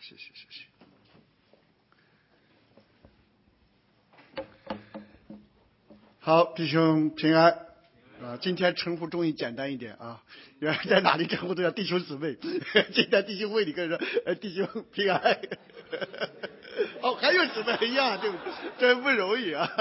谢谢。好，弟兄平安啊！今天称呼终于简单一点啊，原来在哪里称呼都叫弟兄姊妹，今天弟兄会里跟人说弟兄平安。哦，还有姊妹一样，对不对？真不容易啊！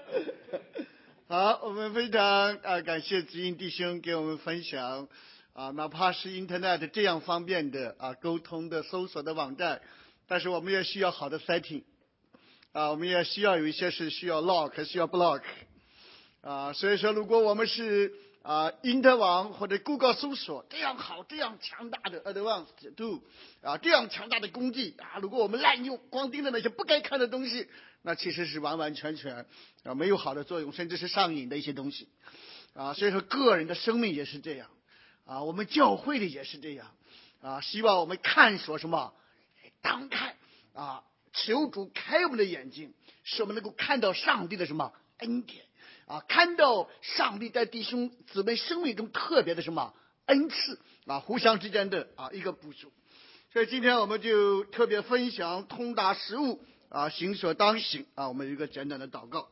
好，我们非常感谢知音弟兄给我们分享哪怕是 Internet 这样方便的沟通的搜索的网站，但是我们也需要好的 setting 我们也需要有一些是需要 lock 需要 block 所以说如果我们是Inter 网或者 Google 搜索这样好这样强大的 advanced tool 这样强大的工具如果我们滥用光盯着那些不该看的东西，那其实是完完全全没有好的作用，甚至是上瘾的一些东西所以说个人的生命也是这样我们教会的也是这样希望我们看说什么当看求主开我们的眼睛，使我们能够看到上帝的什么恩典看到上帝在弟兄姊妹生命中特别的什么恩赐互相之间的一个补足。所以今天我们就特别分享通达实务行所当行我们有一个简短的祷告。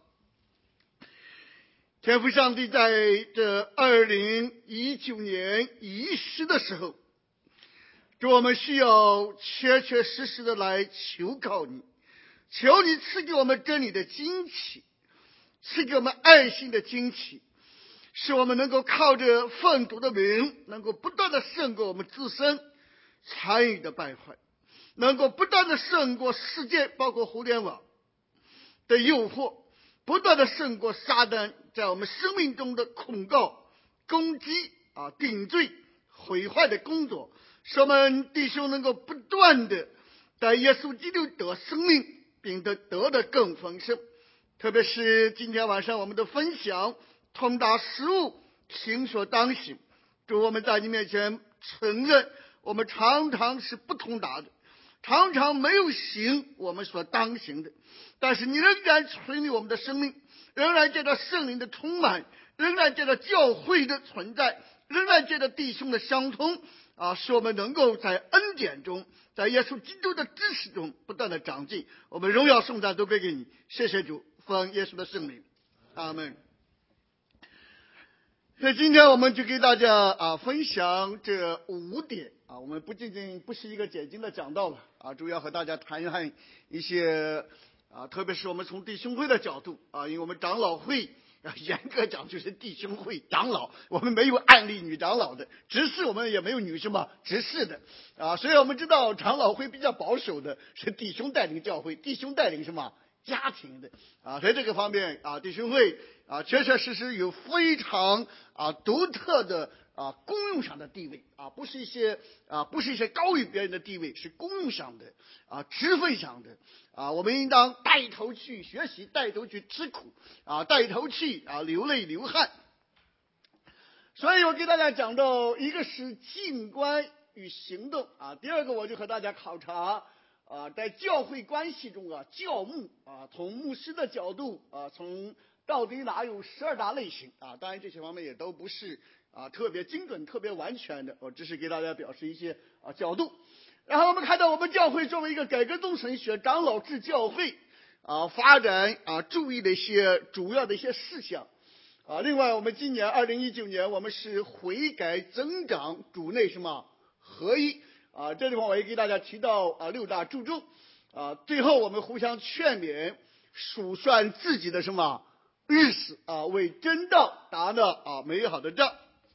天父上帝，在这2019年仪式的时候，主我们需要确确实实的来求告你，求你赐给我们真理的惊奇，赐给我们爱心的惊奇，使我们能够靠着奉主的名，能够不断的胜过我们自身参与的败坏，能够不断的胜过世界包括互联网的诱惑，不断的胜过撒旦在我们生命中的控告、攻击定罪、毁坏的工作，使我们弟兄能够不断的在耶稣基督得生命，并得的更丰盛。特别是今天晚上我们的分享通达实务行所当行，主我们在你面前承认我们常常是不通达的，常常没有行我们所当行的，但是你仍然存留我们的生命，仍然借着圣灵的充满，仍然借着教会的存在，仍然借着弟兄的相通使我们能够在恩典中，在耶稣基督的知识中不断的长进。我们荣耀颂赞都归给你，谢谢主，奉耶稣的圣名，阿们。所以今天我们就给大家分享这5点我们不仅仅不是一个解经的讲道了主要和大家谈一谈一些特别是我们从弟兄会的角度因为我们长老会严格讲就是弟兄会长老，我们没有案例女长老的，执事我们也没有女什么执事的所以我们知道长老会比较保守的是弟兄带领教会，弟兄带领什么家庭的所以这个方面弟兄会确确实实有非常独特的功用上的地位不是一些高于别人的地位，是功用上的职分上的我们应当带头去学习，带头去吃苦带头去流泪流汗。所以我给大家讲到，一个是静观与行动第二个我就和大家考察在教会关系中教牧从牧师的角度从到底哪有12大类型当然这些方面也都不是特别精准特别完全的，我只是给大家表示一些角度。然后我们看到我们教会作为一个改革宗神学长老制教会发展注意的一些主要的一些事项另外我们今年2019年我们是悔改增长主内什么合一这地方我也给大家提到6大注重最后我们互相劝勉，数算自己的什么日子为真道打了美好的仗。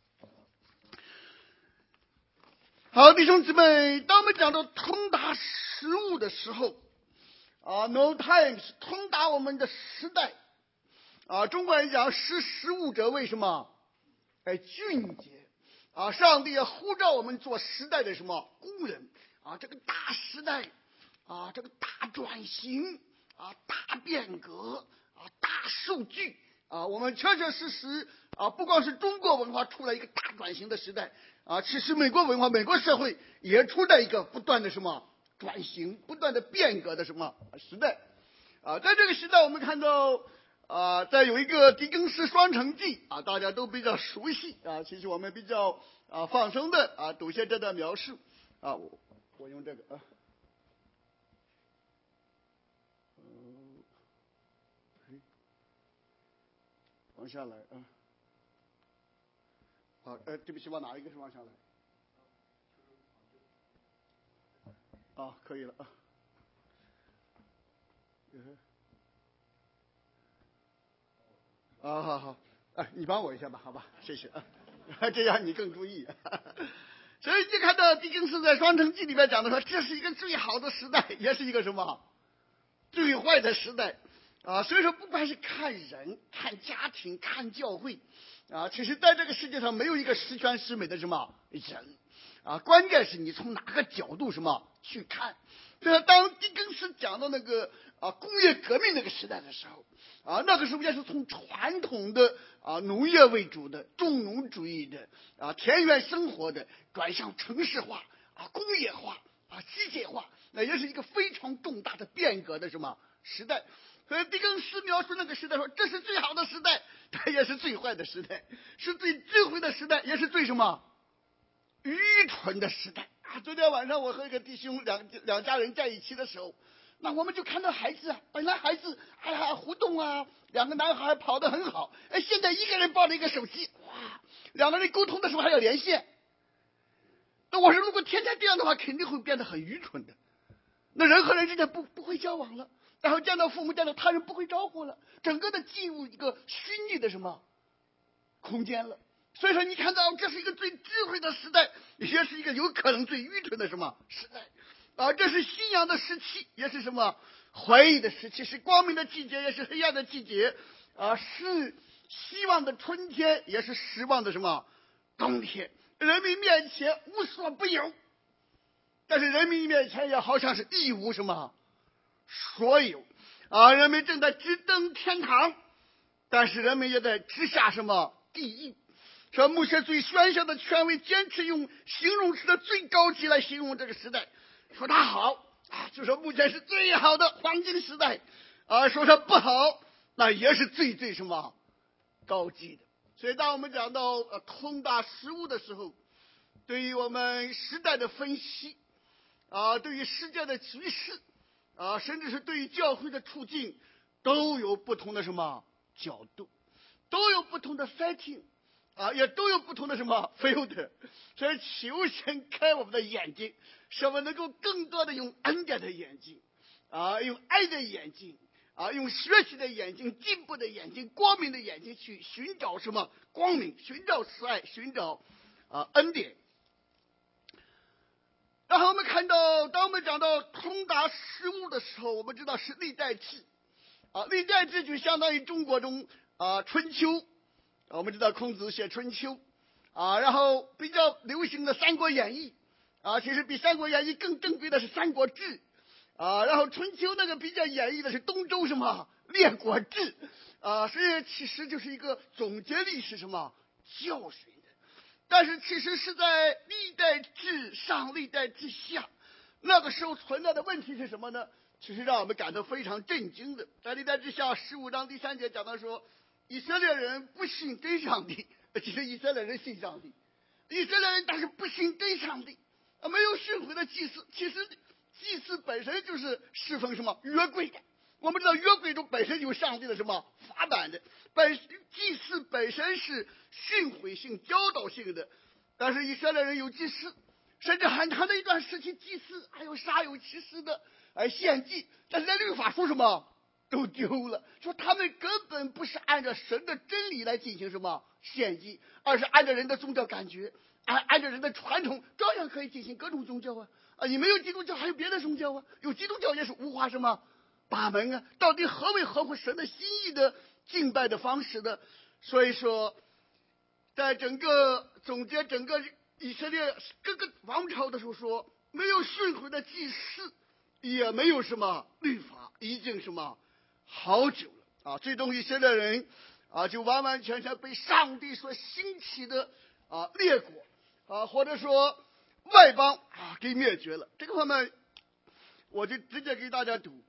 好，弟兄姊妹，当我们讲到通达实务的时候no times 通达我们的时代中国人讲识时务者为什么俊杰上帝也呼召我们做时代的什么工人这个大时代这个大转型大变革大数据我们确确实实不光是中国文化出来一个大转型的时代其实美国文化美国社会也处在一个不断的什么转型不断的变革的什么时代在这个时代我们看到再有一个狄更斯双城记大家都比较熟悉其实我们比较放松的读些这段描述我用这个往下来啊。好，对不起，往哪一个是往下来？啊，可以了啊。好好，你帮我一下吧，好吧，谢谢啊，这样你更注意。所以就看到狄更斯在《双城记》里面讲的说，这是一个最好的时代，也是一个什么最坏的时代啊。所以说，不管是看人、看家庭、看教会啊，其实在这个世界上没有一个十全十美的什么人啊，关键是你从哪个角度什么去看。就是当狄更斯讲到那个工业革命那个时代的时候啊，那个时候也是从传统的农业为主的重农主义的田园生活的转向城市化工业化机械化，那也是一个非常重大的变革的什么时代。所以狄更斯描述那个时代说，这是最好的时代，它也是最坏的时代，是最智慧的时代，也是最什么愚蠢的时代昨天晚上我和一个弟兄两家人在一起的时候，那我们就看到孩子本来孩子还互动两个男孩跑得很好，现在一个人抱着一个手机，哇，两个人沟通的时候还要连线。那我说如果天天这样的话，肯定会变得很愚蠢的。那人和人之间不会交往了，然后见到父母见到他人不会招呼了，整个的进入一个虚拟的什么空间了。所以说你看到这是一个最智慧的时代，也是一个有可能最愚蠢的什么时代这是信仰的时期，也是什么怀疑的时期，是光明的季节，也是黑暗的季节是希望的春天，也是失望的什么冬天。人民面前无所不有，但是人民面前也好像是一无什么所有人民正在直登天堂，但是人们也在直下什么地狱。说目前最喧嚣的权威坚持用形容词的最高级来形容这个时代，说它好就说目前是最好的黄金时代说它不好，那也是最什么高级的。所以当我们讲到通达实务的时候，对于我们时代的分析对于世界的局势甚至是对于教会的处境，都有不同的什么角度，都有不同的 setting也都有不同的什么 field。 所以求神开我们的眼睛，使我们能够更多的用恩典的眼睛用爱的眼睛用学习的眼睛、进步的眼睛、光明的眼睛去寻找什么光明，寻找慈爱，寻找恩典。然后我们看到，当我们讲到通达实务的时候，我们知道是历代志历代志就相当于中国中春秋我们知道孔子写春秋然后比较流行的三国演义其实比三国演义更正规的是三国志然后春秋那个比较演绎的是东周什么列国志所以其实就是一个总结历史什么教训的。但是其实是在历代志上历代志下，那个时候存在的问题是什么呢？其实让我们感到非常震惊的。在历代志下15章第3节讲到说，以色列人不信真上帝，其实以色列人信上帝，以色列人但是不信真上帝没有训诲的祭司。其实祭司本身就是侍奉什么约柜的，我们知道约柜中本身有上帝的什么法版的，祭司本身是训诲性教导性的。但是以色列人有祭司，甚至很长的一段时期祭司还有煞有其事的献祭，但是在律法书什么都丢了，说他们根本不是按照神的真理来进行什么献祭，而是按照人的宗教感觉按照人的传统，照样可以进行各种宗教你没有基督教还有别的宗教有基督教也是五花什么把门到底何为合乎神的心意的敬拜的方式的。所以说在整个总结整个以色列各个王朝的时候说，没有训诲的祭司，也没有什么律法，已经什么好久了最终以色列人就完完全全被上帝所兴起的列国或者说外邦给灭绝了。这个方面我就直接给大家读，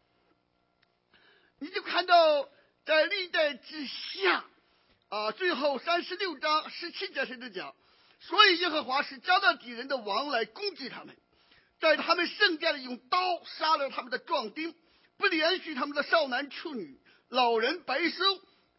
你就看到在历代之下最后36章17节甚至讲，所以耶和华使加勒底人的王来攻击他们，在他们圣殿里用刀杀了他们的壮丁，不连续他们的少男处女、老人白收，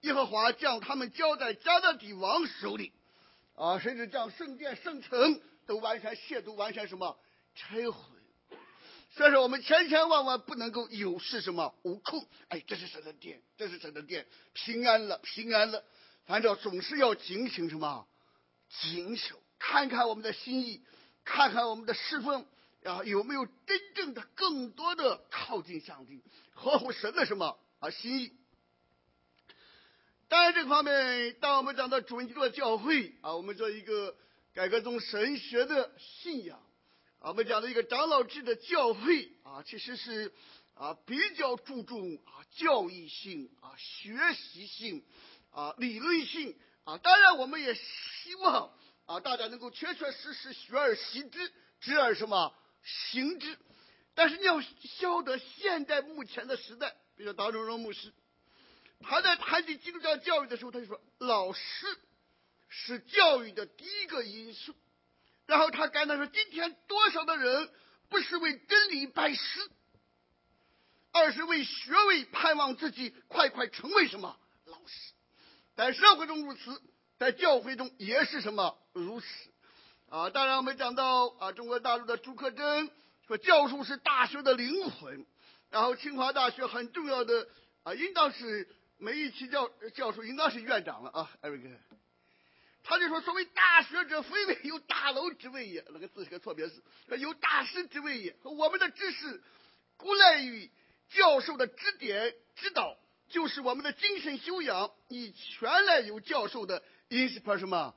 耶和华将他们交在迦勒底王手里，甚至将圣殿圣城都完全亵渎，完全什么拆毁。所以说我们千千万万不能够有事什么无控。这是神的殿，这是神的殿，平安了，平安了。反正总是要警醒什么，谨守，看看我们的心意，看看我们的侍奉有没有真正的更多的靠近上帝，合乎神的什么心意。当然这个方面，当我们讲到主恩基督的教会我们做一个改革宗神学的信仰我们讲的一个长老制的教会其实是比较注重教义性学习性理论性当然我们也希望大家能够确确实实学而习之，知而什么行之。但是你要晓得现在目前的时代，比如说党中荣牧师他在谈起基督教教育的时候，他就说老师是教育的第一个因素。然后他感叹说，今天多少的人不是为真理拜师，而是为学位盼望自己快快成为什么老师。在社会中如此，在教会中也是什么如此当然我们讲到中国大陆的朱克珍说教授是大学的灵魂，然后清华大学很重要的应当是每一期教授应当是院长了艾瑞克。他就说，所谓大学者，非为有大楼之谓也，那个字是个错别字，有大师之谓也。我们的知识固赖于教授的指点指导，就是我们的精神修养以全赖由教授的 inspiration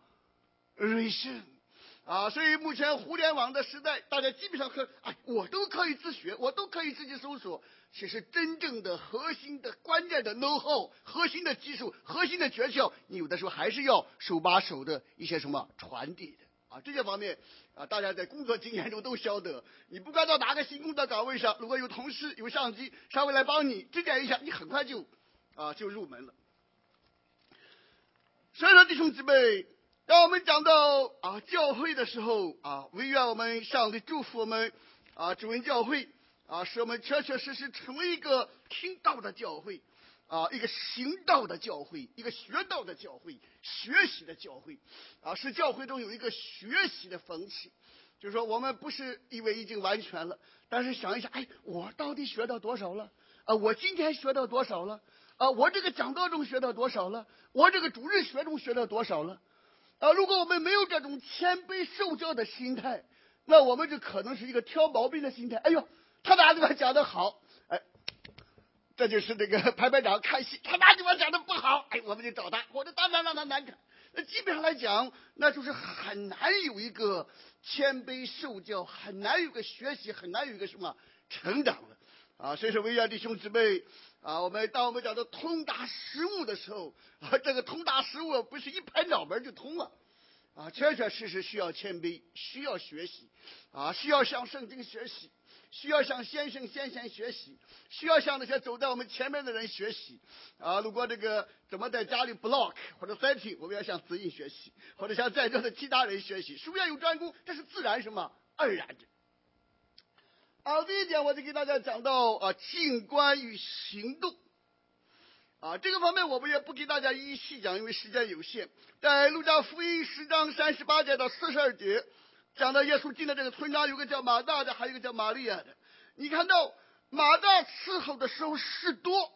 所以目前互联网的时代，大家基本上我都可以自学，我都可以自己搜索。其实真正的核心的关键的 know how， 核心的技术，核心的诀窍，你有的时候还是要手把手的一些什么传递的这些方面大家在工作经验中都晓得。你不管到哪个新工作岗位上，如果有同事有上级稍微来帮你指点一下，你很快就入门了。所以说弟兄姊妹，当我们讲到教会的时候唯愿我们上帝祝福我们主恩教会使我们确确实实成为一个听道的教会一个行道的教会，一个学道的教会，学习的教会使教会中有一个学习的风气。就是说我们不是以为已经完全了，但是想一想我到底学到多少了我今天学到多少了我这个讲道中学到多少了，我这个主日学中学到多少了如果我们没有这种谦卑受教的心态，那我们就可能是一个挑毛病的心态。他哪地方讲得好这就是这个排排长看戏，他哪地方讲得不好我们就找他，或者当然让他难看。那基本上来讲，那就是很难有一个谦卑受教，很难有个学习，很难有一个什么成长了所以说，唯愿弟兄姊妹当我们讲到通达实务的时候这个通达实务不是一拍脑门就通了确确实实需要谦卑，需要学习需要向圣经学习，需要向先生先贤学习，需要向那些走在我们前面的人学习如果这个怎么在家里 block 或者 setting， 我们要向子印学习，或者向在座的其他人学习。术业有专攻，这是自然什么而然的第一点我就给大家讲到静观与行动这个方面我们也不给大家一一细讲，因为时间有限。在路加福音10章38节到42节讲到耶稣进的这个村庄，有个叫马大的，还有一个叫玛利亚的。你看到马大伺候的时候事多，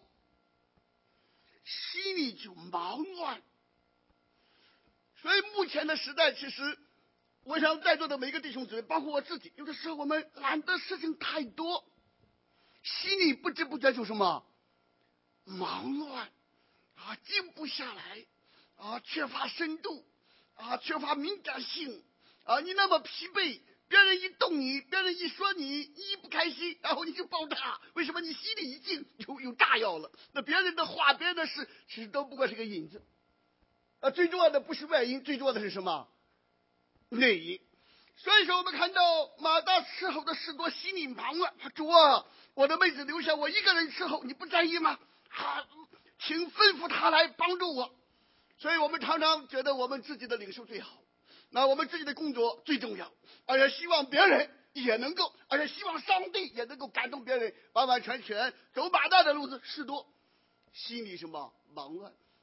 心里就忙乱。所以目前的时代，其实我想在座的每个弟兄姊妹，包括我自己，有的时候我们懒得事情太多，心里不知不觉就什么忙乱静不下来缺乏深度缺乏敏感性你那么疲惫，别人一动你，别人一说你一不开心，然后你就爆炸。为什么？你心里已经有炸药了。那别人的话，别人的事，其实都不过是个引子最重要的不是外因，最重要的是什么内因。所以说我们看到马大伺候的事多，心里忙乱。主我的妹子留下我一个人伺候，你不在意吗请吩咐他来帮助我。所以我们常常觉得我们自己的领受最好，那我们自己的工作最重要，而且希望别人也能够，而且希望上帝也能够感动别人，完完全全走马大的路子事多，心里什么忙乱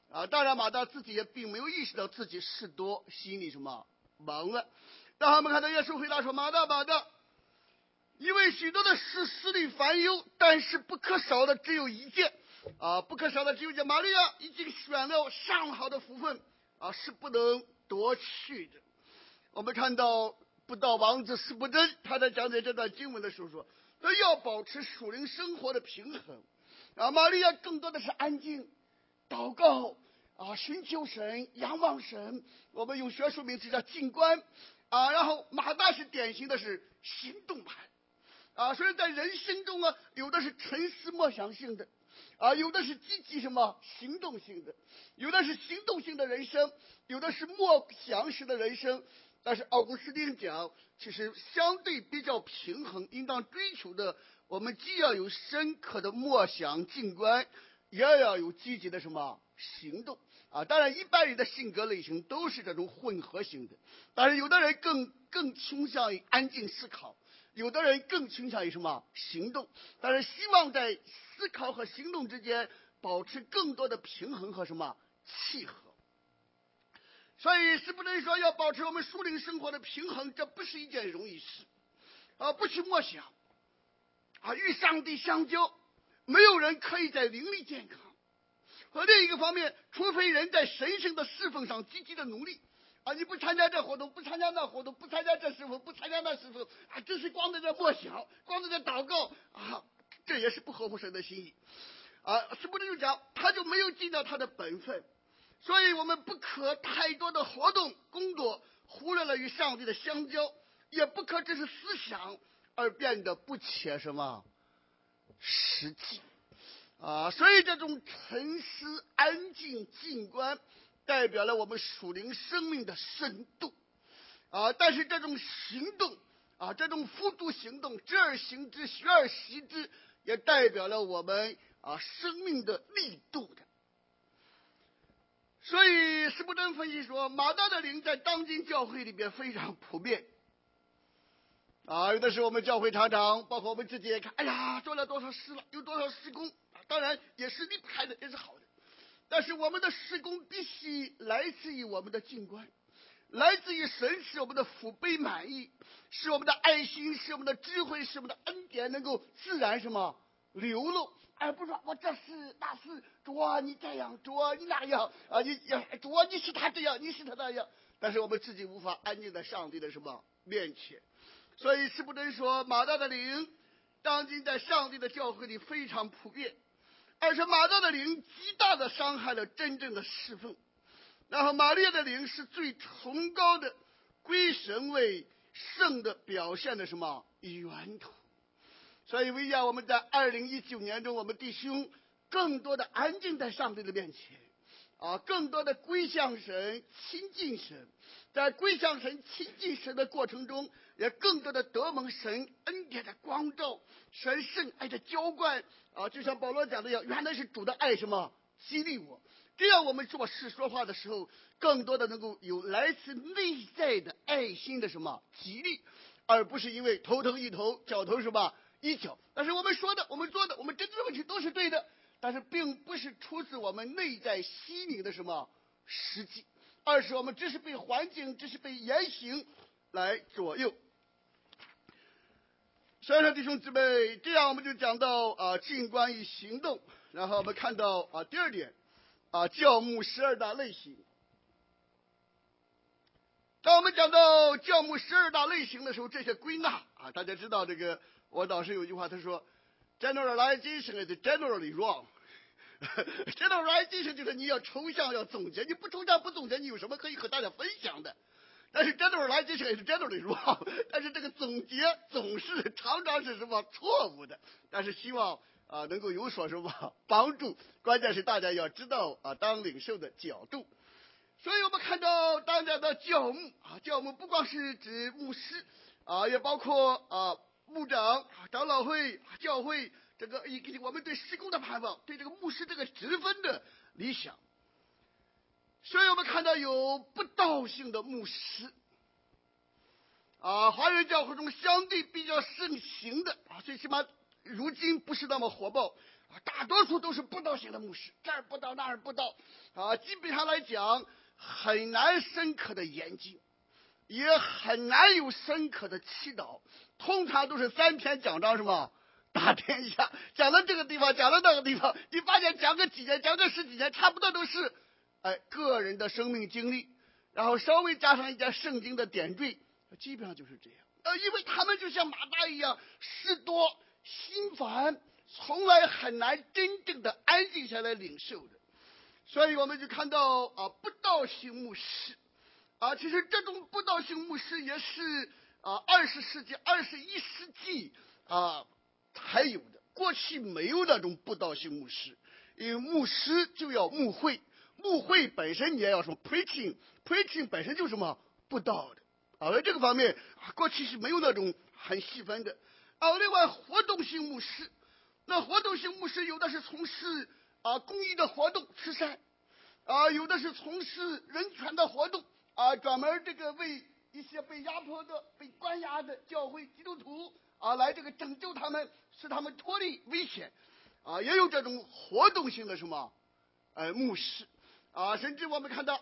当然马大自己也并没有意识到自己事多，心里什么忙乱。让我们看到耶稣回答说：马大，马大，因为许多的事思虑烦忧，但是不可少的只有一件，不可少的只有一件。玛利亚已经选了上好的福分，是不能夺去的。我们看到布道王子司布真他在讲解这段经文的时候说，他要保持属灵生活的平衡。玛利亚更多的是安静祷告，寻求神，仰望神，我们用学术名词叫静观，然后马大是典型的是行动派，所以在人生中有的是沉思默想性的，有的是积极行动性的，有的是行动性的人生，有的是默想式的人生。但是奥古斯丁讲，其实相对比较平衡，应当追求的，我们既要有深刻的默想静观，也要有积极的行动。当然一般人的性格类型都是这种混合型的，但是有的人更倾向于安静思考，有的人更倾向于行动，但是希望在思考和行动之间保持更多的平衡和契合。所以是不能说要保持我们属灵生活的平衡，这不是一件容易事，不去默想，与上帝相交，没有人可以在灵力健康。和另一个方面，除非人在神圣的侍奉上积极的努力，你不参加这活动，不参加那活动，不参加这侍奉，不参加那侍奉，只是光在这默想，光在这祷告，这也是不合乎神的心意。是不能就讲他就没有尽到他的本分。所以我们不可太多的活动工作忽略了与上帝的相交，也不可只是思想而变得不切实际。所以这种沉思安静静观代表了我们属灵生命的深度，但是这种行动，这种付诸行动，知而行之，学而习之，也代表了我们生命的力度的。所以司布真分析说，马大的灵在当今教会里边非常普遍。有的时候我们教会常常，包括我们自己也看，做了多少事了，有多少事工，当然也是力派的，也是好的。但是我们的事工必须来自于我们的静观，来自于神使我们的福杯满溢，使我们的爱心，使我们的智慧，使我们的恩典能够自然流露，而不是说我这事那事，主你这样，主你那样，主你是他这样，你是他那样，但是我们自己无法安静在上帝的面前。所以是不能说马大的灵当今在上帝的教会里非常普遍，而且马大的灵极大的伤害了真正的侍奉。然后玛利亚的灵是最崇高的归神为圣的表现的源头。所以为要我们在2019年中，我们弟兄更多的安静在上帝的面前，更多的归向神，亲近神，在归向神亲近神的过程中，也更多的得蒙神恩典的光照，神圣爱的浇灌，就像保罗讲的一样，原来是主的爱激励我，这样我们做事说话的时候，更多的能够有来自内在的爱心的激励，而不是因为头疼一头，脚头一脚。但是我们说的，我们做的，我们真正的问题都是对的，但是并不是出自我们内在心灵的实际，而是我们只是被环境，只是被言行来左右。所以说弟兄姊妹，这样我们就讲到静观与行动。然后我们看到第二点，教牧12大类型。当我们讲到教牧12大类型的时候，这些归纳大家知道这个，我导师有一句话，他说 generalization is generally wrong generalization 就是你要抽象要总结，你不抽象不总结，你有什么可以和大家分享的？但是 generalization is generally wrong 但是这个总结总是常常是错误的，但是希望能够有所帮助，关键是大家要知道当领袖的角度。所以我们看到当家的教牧教牧不光是指牧师也包括牧长、长老会、教会，这个我们对事工的盼望，对这个牧师这个职分的理想。所以我们看到有布道性的牧师华人教会中相对比较盛行的最起码如今不是那么火爆大多数都是布道型的牧师，这儿布道那儿布道基本上来讲很难深刻的研究，也很难有深刻的祈祷，通常都是3篇讲章什么打天下，讲到这个地方，讲到那个地方，你发现讲个几年，讲个10几年，差不多都是个人的生命经历，然后稍微加上一点圣经的点缀，基本上就是这样。因为他们就像马大一样，事多心烦，从来很难真正的安静下来领受的。所以我们就看到布道型牧师其实这种布道型牧师也是20世纪、21世纪才有的，过去没有那种布道型牧师，因为牧师就要牧会，牧会本身你也要什么 preaching 本身就是什么布道的在这个方面过去是没有那种很细分的另外活动型牧师，那活动型牧师有的是从事公益的活动慈善有的是从事人权的活动专门这个为一些被压迫的被关押的教会基督徒来这个拯救他们，使他们脱离危险也有这种活动性的什么牧师甚至我们看到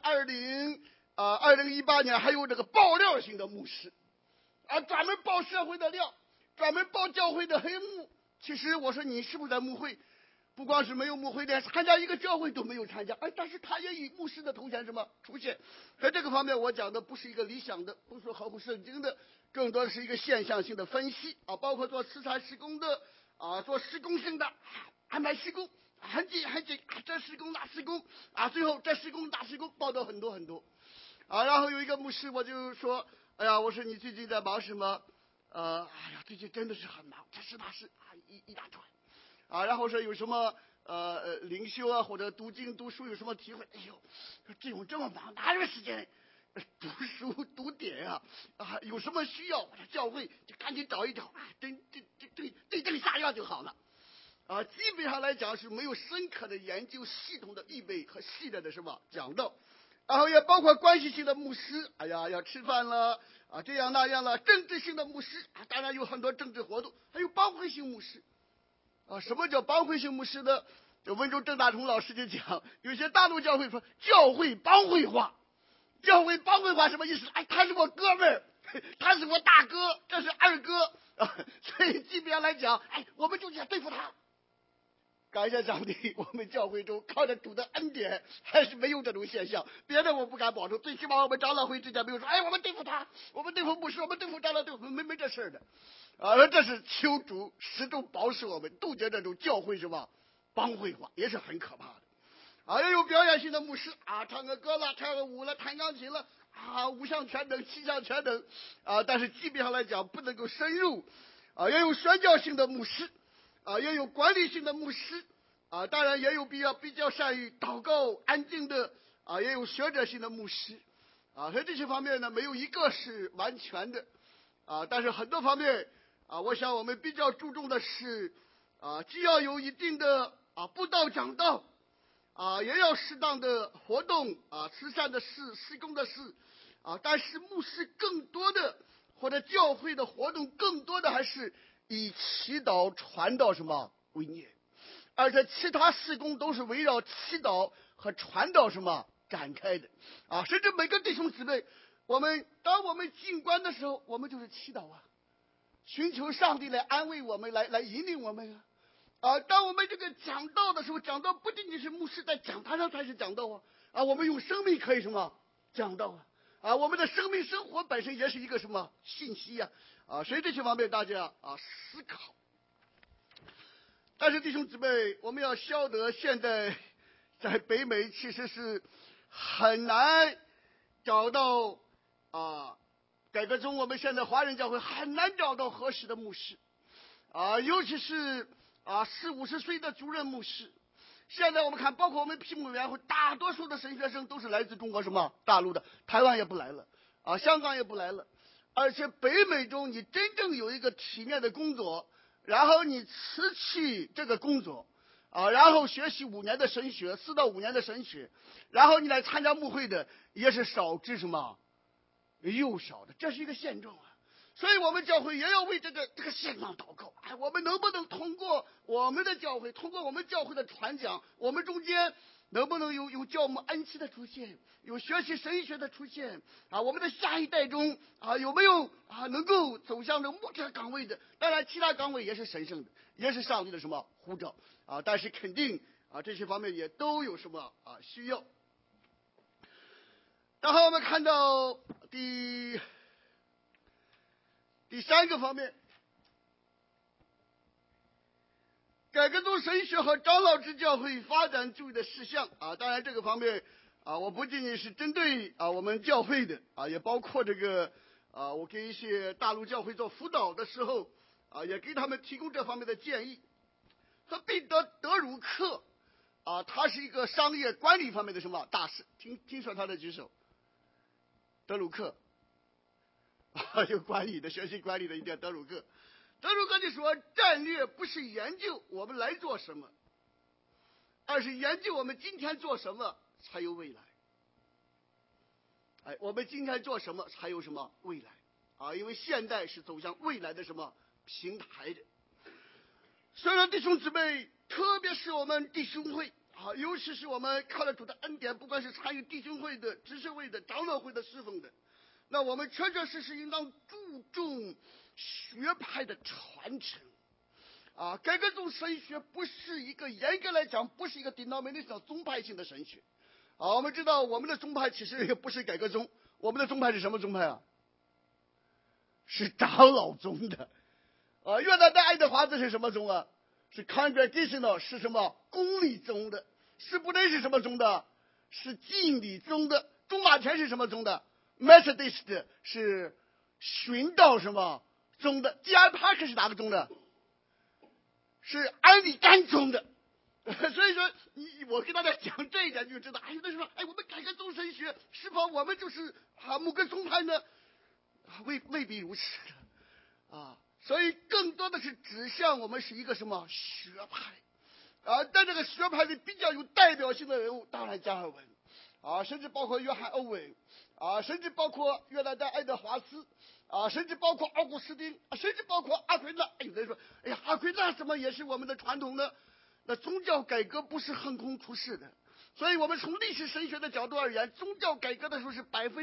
2018年还有这个爆料型的牧师专门爆社会的料，专门爆教会的黑幕。其实我说你是不是在牧会，不光是没有牧会，连参加一个教会都没有参加但是他也以牧师的头衔什么出现。在这个方面我讲的不是一个理想的，不是合乎圣经的，更多的是一个现象性的分析包括做慈善施工的做施工性的安排施工很紧这施工那施工最后这施工那施工报道很多很多然后有一个牧师我就说我说你最近在忙什么最近真的是很忙，这是那是一大串然后说有什么灵修或者读经读书有什么体会，这种这么忙哪有时间读书读点有什么需要我的教会就赶紧找一找对症下药就好了基本上来讲是没有深刻的研究，系统的预备和系列的什么讲道然后也包括关系性的牧师要吃饭了这样那样了，政治性的牧师当然有很多政治活动，还有帮会性牧师什么叫帮会性牧师呢？这温州郑大同老师就讲，有些大陆教会说教会帮会化，教会帮会化什么意思？他是我哥们儿，他是我大哥，这是二哥所以基本上来讲我们就想对付他。感谢上帝，我们教会中靠着主的恩典还是没有这种现象，别的我不敢保证，最起码我们长老会之间没有说我们对付他，我们对付牧师，我们对付长老，对付没这事的这是求主始终保守我们杜绝这种教会什么帮会化，也是很可怕的也有表演性的牧师唱个歌了，跳个舞了，弹钢琴了五项全能七项全能但是基本上来讲不能够深入也有宣教性的牧师也有管理性的牧师当然也有比较善于祷告安静的也有学者性的牧师所以这些方面呢没有一个是完全的但是很多方面我想我们比较注重的是既要有一定的布道讲道也要适当的活动慈善的事施工的事但是牧师更多的或者教会的活动更多的还是以祈祷传道什么为念，而且其他事工都是围绕祈祷和传道什么展开的甚至每个弟兄姊妹，当我们进关的时候，我们就是祈祷寻求上帝来安慰我们，来引领我们当我们这个讲道的时候，讲道不仅仅是牧师在讲台上才是讲道我们用生命可以什么讲道我们的生命生活本身也是一个什么信息所以这些方面大家思考。但是弟兄姊妹，我们要晓得现在在北美其实是很难找到改革中我们现在华人教会很难找到合适的牧师尤其是40-50岁的主任牧师。现在我们看包括我们聘牧委员会大多数的神学生都是来自中国什么大陆的，台湾也不来了香港也不来了，而且北美中你真正有一个体面的工作，然后你辞去这个工作然后学习5年的神学，4到5年的神学，然后你来参加牧会的也是少之什么又少的，这是一个现状所以我们教会也要为这个现状祷告。我们能不能通过我们的教会，通过我们教会的传讲，我们中间能不能有教牧恩赐的出现，有学习神学的出现我们的下一代中有没有能够走向这牧者岗位的？当然，其他岗位也是神圣的，也是上帝的什么呼召但是肯定这些方面也都有什么需要。然后我们看到第三个方面，改革宗神学和长老制教会发展注意的事项当然这个方面我不仅仅是针对我们教会的也包括这个我给一些大陆教会做辅导的时候也给他们提供这方面的建议。和彼得德鲁克他是一个商业管理方面的什么大师，听说他的举手。德鲁克有管理的，学习管理的一点。德鲁克就说，战略不是研究我们来做什么，而是研究我们今天做什么才有未来。我们今天做什么才有什么未来因为现代是走向未来的什么平台的。所以说弟兄姊妹，特别是我们弟兄会尤其是我们靠着主的恩典，不管是参与弟兄会的、执事会的、长老会的侍奉的，那我们确确实实应当注重学派的传承改革宗神学不是一个，严格来讲不是一个 denominational 宗派性的神学我们知道我们的宗派其实也不是改革宗，我们的宗派是什么宗派是长老宗的约旦的爱德华兹是什么宗是 congregational， 是什么公理宗的。士布内是什么宗的？是敬礼宗的。中马前是什么宗的？ Methodist 是寻道什么宗的。基安帕克是哪个宗的？是安理甘宗的。所以说我跟大家讲这一点就知道有的时候我们改革宗神学是否我们就是某个宗派呢未必如此所以更多的是指向我们是一个什么学派在这个学派里比较有代表性的人物，当然加尔文甚至包括约翰欧文甚至包括约旦的爱德华斯甚至包括奥古斯丁甚至包括阿奎那。有人说阿奎那什么也是我们的传统呢？那宗教改革不是横空出世的，所以我们从历史神学的角度而言，宗教改革的时候是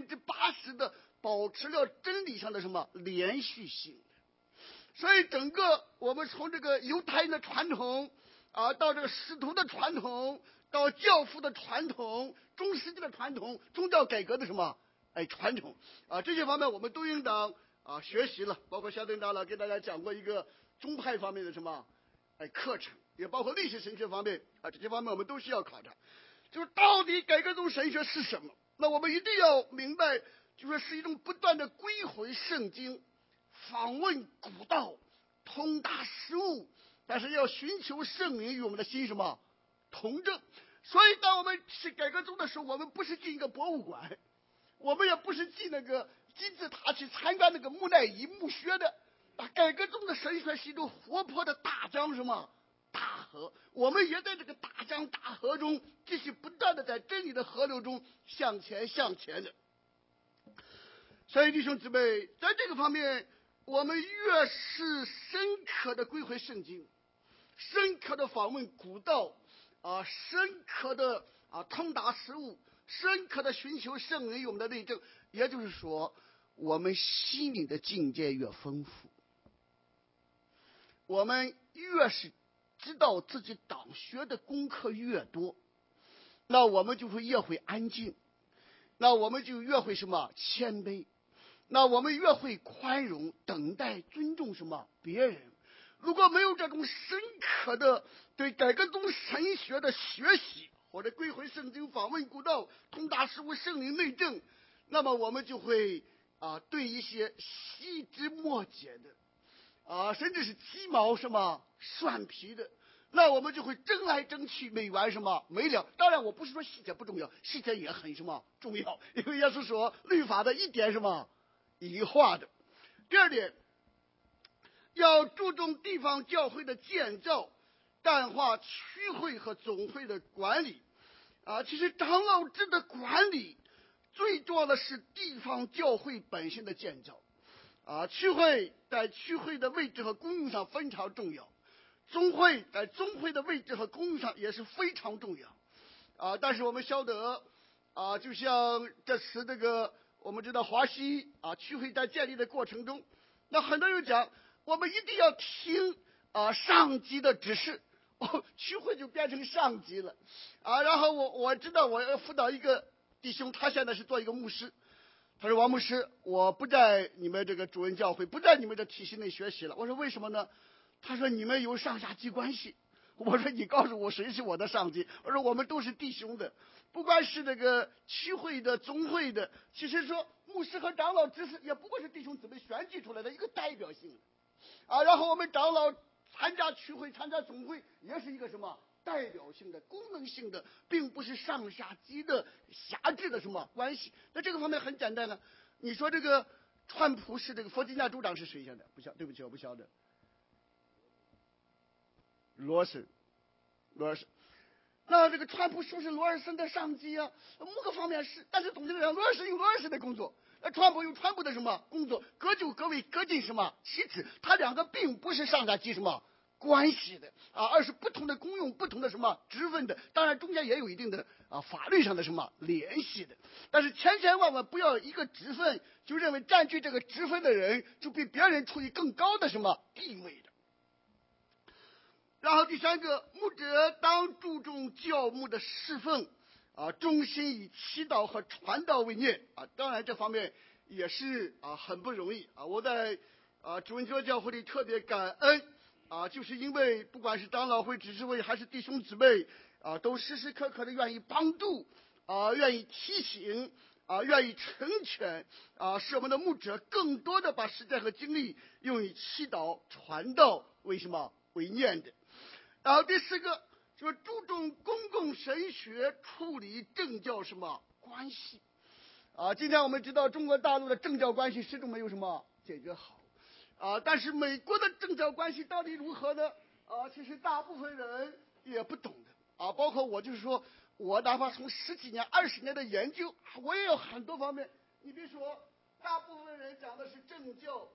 80%的保持了真理上的什么连续性。所以整个我们从这个犹太人的传统到这个使徒的传统，到教父的传统，中世纪的传统，宗教改革的什么传统这些方面我们都应当学习了。包括夏登长老给大家讲过一个宗派方面的什么课程，也包括历史神学方面这些方面我们都需要考察。就是到底改革宗神学是什么？那我们一定要明白，就是是一种不断的归回圣经，访问古道，通达实务，但是要寻求圣灵与我们的心什么同正。所以当我们是改革宗的时候，我们不是进一个博物馆，我们也不是进那个金字塔去参观那个木乃伊墓穴的改革宗的神学是一种活泼的大江什么大河，我们也在这个大江大河中继续不断的在真理的河流中向前的。所以弟兄姊妹，在这个方面我们越是深刻的归回圣经，深刻的访问古道深刻的通达实务，深刻的寻求圣灵与我们的内证，也就是说我们心灵的境界越丰富，我们越是知道自己党学的功课越多，那我们就会越会安静，那我们就越会什么谦卑，那我们越会宽容、等待、尊重什么别人。如果没有这种深刻的对改革宗神学的学习，或者归回圣经、访问古道、通达实务、圣灵内证，那么我们就会对一些细枝末节的甚至是鸡毛什么蒜皮的，那我们就会争来争去，没完什么没了。当然我不是说细节不重要，细节也很什么重要，因为耶稣说律法的一点什么一画的。第二点，要注重地方教会的建造，淡化区会和总会的管理其实长老制的管理最重要的是地方教会本身的建造区会在区会的位置和功用上非常重要，宗会在宗会的位置和功用上也是非常重要。但是我们晓得，就像这次这个我们知道华西区会在建立的过程中，那很多人讲我们一定要听上级的指示，区会就变成上级了。然后我知道我要辅导一个弟兄，他现在是做一个牧师。他说王牧师，我不在你们这个主任教会，不在你们这体系内学习了。我说为什么呢？他说你们有上下级关系。我说你告诉我谁是我的上级？我说我们都是弟兄的，不管是这个区会的、宗会的，其实说牧师和长老只是也不过是弟兄姊妹选举出来的一个代表性的。然后我们长老参加区会、参加总会，也是一个什么代表性的、功能性的，并不是上下级的辖制的什么关系。那这个方面很简单呢。你说这个川普是这个弗吉尼亚州长是谁现在？对不起，我不晓得。罗尔森。那这个川普是不是罗尔森的上级啊？某个方面是，但是总体来讲，罗尔森有罗尔森的工作，川普有川普的什么工作，各就各位，各尽什么其职。他两个并不是上下级什么关系的而是不同的功用、不同的什么职分的。当然中间也有一定的法律上的什么联系的。但是千千万万不要一个职分就认为占据这个职分的人就比别人处于更高的什么地位的。然后第三个，牧者当注重教牧的侍奉忠心以祈祷和传道为念当然这方面也是很不容易我在主恩教会里特别感恩就是因为不管是长老会、执事会还是弟兄姊妹都时时刻刻的愿意帮助愿意提醒愿意成全使我们的牧者更多的把时间和精力用于祈祷传道为什么为念的。然后第四个就是注重公共神学处理政教什么关系今天我们知道中国大陆的政教关系始终没有什么解决好但是美国的政教关系到底如何呢其实大部分人也不懂的包括我，就是说我哪怕从10几年20年的研究我也有很多方面。你比如说大部分人讲的是政教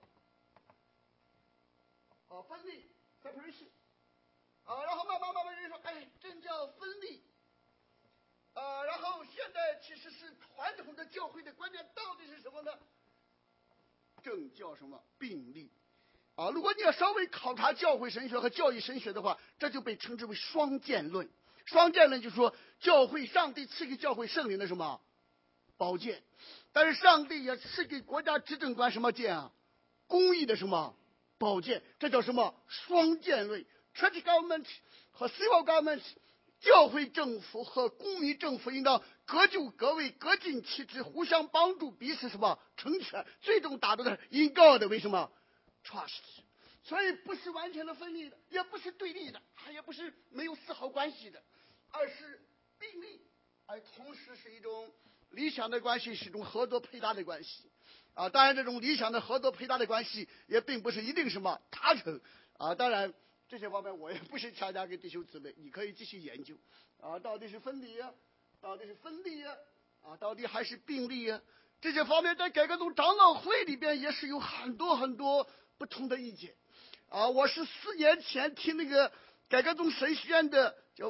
分立 separation然后慢慢人说政教分立然后现在其实是传统的教会的观念到底是什么呢？政教什么并立如果你要稍微考察教会神学和教义神学的话，这就被称之为双剑论。双剑论就是说教会上帝赐给教会圣灵的什么宝剑，但是上帝也赐给国家执政官什么剑公义的什么宝剑，这叫什么双剑论。Church government 和 civil government， 教会政府和公民政府应当各就各位，各尽其职，互相帮助，彼此什么成全，最终达到的因God的为什么 trust。 所以不是完全的分立的，也不是对立的，也不是没有丝毫关系的，而是并立，而同时是一种理想的关系，是一种合作配搭的关系当然这种理想的合作配搭的关系也并不是一定什么达成当然这些方面我也不是强加给弟兄姊妹，你可以继续研究到底是分离到底是分立到底还是并立这些方面在改革宗长老会里边也是有很多很多不同的意见我是4年前听那个改革宗神学院的叫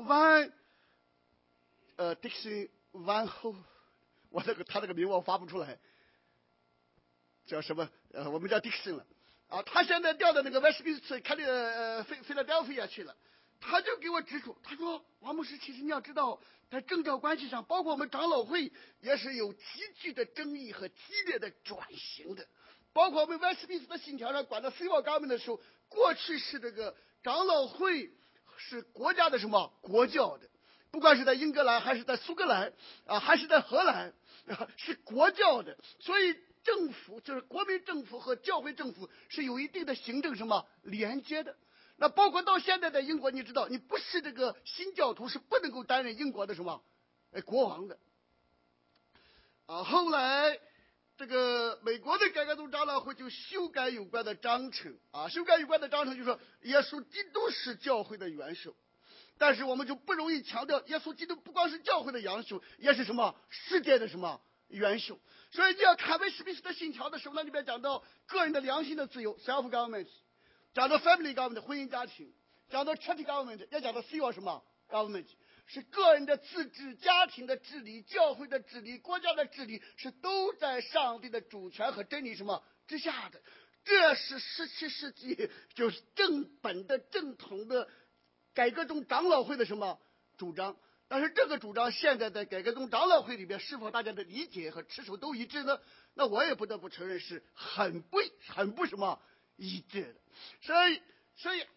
Dixon Van Ho， 他这个名我发不出来，叫什么我们叫 Dixon 了他现在调到那个 Westminster 开的Philadelphia 去了。他就给我指出，他说王牧师，其实你要知道在政教关系上，包括我们长老会也是有极具的争议和激烈的转型的。包括我们 Westminster 的信条上管到 civil government 的时候，过去是这个长老会是国家的什么国教的，不管是在英格兰还是在苏格兰还是在荷兰是国教的。所以政府就是国民政府和教会政府是有一定的行政什么连接的。那包括到现在在英国，你知道你不是这个新教徒是不能够担任英国的什么国王的后来这个美国的改革宗长老会就修改有关的章程修改有关的章程就说耶稣基督是教会的元首，但是我们就不容易强调耶稣基督不光是教会的元首，也是什么世界的什么元首。所以你要看威斯敏斯特信条的时候，那里边讲到个人的良心的自由 （self government）， 讲到 family government 婚姻家庭，讲到 church government， 也讲到 civil 什么 government， 是个人的自治、家庭的治理、教会的治理、国家的治理，是都在上帝的主权和真理什么之下的。这是17世纪就是正本的正统的改革宗长老会的什么主张。但是这个主张现在在改革宗长老会里边是否大家的理解和持守都一致呢？那我也不得不承认是很不什么一致的。所以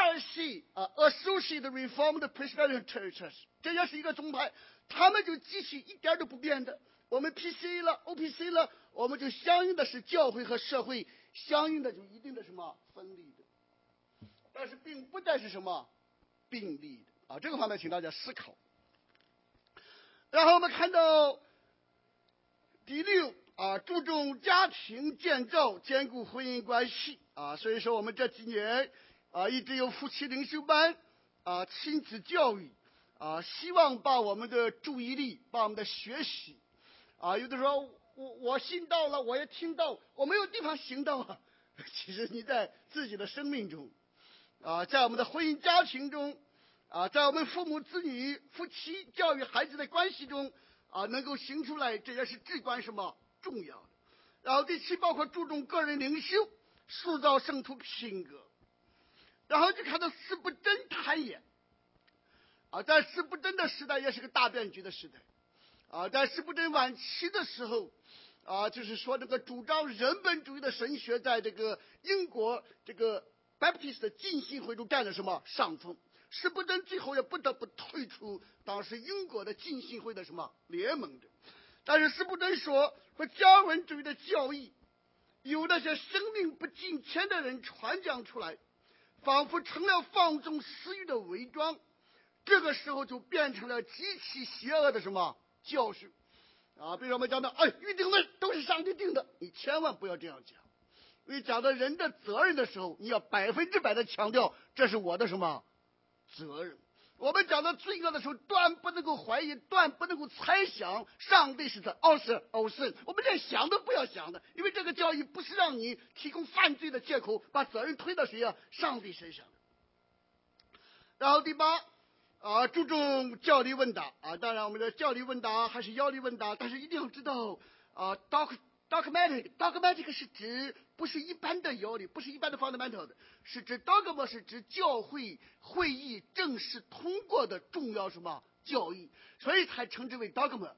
ARC Associated Reformed Presbyterian Churches 这也是一个宗派，他们就继续一点都不变的。我们 PCA 了 OPC 了，我们就相应的是教会和社会相应的就一定的什么分离的，但是并不再是什么并立的这个方面请大家思考。然后我们看到第6注重家庭建造，兼顾婚姻关系所以说我们这几年一直有夫妻灵修班亲子教育希望把我们的注意力，把我们的学习有的时候我信道了，我也听到，我没有地方行道其实你在自己的生命中在我们的婚姻家庭中在我们父母子女夫妻教育孩子的关系中能够行出来，这也是至关什么重要的。然后第7包括注重个人领袖，塑造圣徒品格。然后就看到司布真坦言在司布真的时代也是个大变局的时代在司布真晚期的时候就是说这个主张人本主义的神学在这个英国这个 Baptist 浸信会中占了什么上风。司布真最后也不得不退出当时英国的浸信会的什么联盟的。但是司布真说加文主义的教义由那些生命不敬虔的人传讲出来，仿佛成了放纵私欲的伪装，这个时候就变成了极其邪恶的什么教训比如我们讲到预定论都是上帝定的，你千万不要这样讲。因为讲到人的责任的时候，你要100%的强调这是我的什么责任。我们讲到罪恶的时候，断不能够怀疑，断不能够猜想上帝是的傲神，我们连想都不要想的，因为这个教义不是让你提供犯罪的借口，把责任推到谁上帝身上。然后第8注重教理问答当然我们的教理问答还是要理问答，但是一定要知道dogmatic 是指不是一般的要理，不是一般的 fundamental 的，是指 dogma 是指教会会议正式通过的重要什么教义，所以才称之为 dogma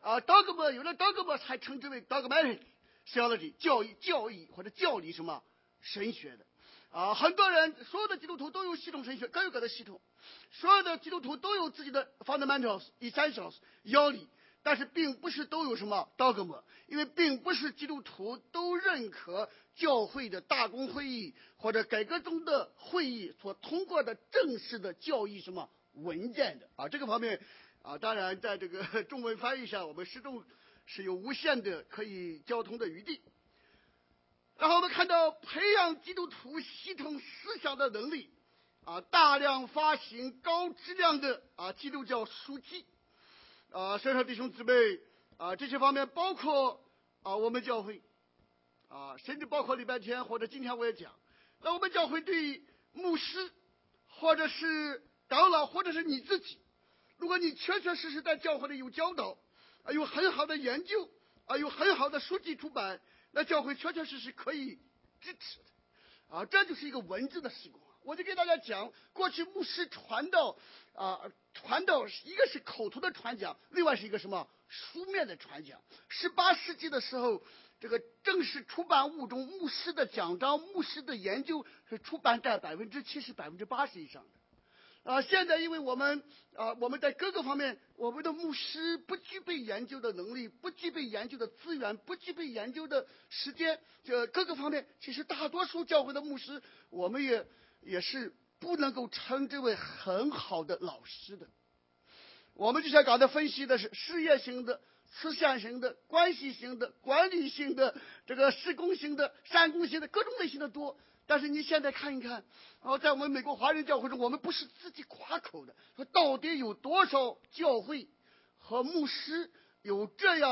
dogma 有了 dogma 才称之为 dogmatic theology 教义或者教理什么神学的很多人所有的基督徒都有系统神学，各有各的系统，所有的基督徒都有自己的 fundamentals essentials 要理，但是并不是都有什么 dogma， 因为并不是基督徒都认可教会的大公会议或者改革中的会议所通过的正式的教义什么文件的这个方面当然在这个中文翻译上我们始终是有无限的可以交通的余地。然后我们看到培养基督徒系统思想的能力大量发行高质量的基督教书籍所以说弟兄姊妹这些方面包括我们教会甚至包括礼拜天或者今天我也讲，那我们教会对牧师或者是长老或者是你自己，如果你确确实实在教会里有教导有很好的研究有很好的书籍出版，那教会确确实实可以支持的这就是一个文字的施工。我就给大家讲，过去牧师传道一个是口头的传讲，另外是一个什么书面的传讲。18世纪的时候，这个正式出版物中牧师的讲章、牧师的研究是出版在70%、80%以上的。现在因为我们在各个方面，我们的牧师不具备研究的能力，不具备研究的资源，不具备研究的时间，这各个方面，其实大多数教会的牧师，我们也是不能够称之为很好的老师的。我们就像刚才分析的是事业型的、慈善型的、关系型的、管理型的、这个施工型的、善工型的，各种类型的多。但是你现在看一看在我们美国华人教会中，我们不是自己夸口的，说到底有多少教会和牧师有这样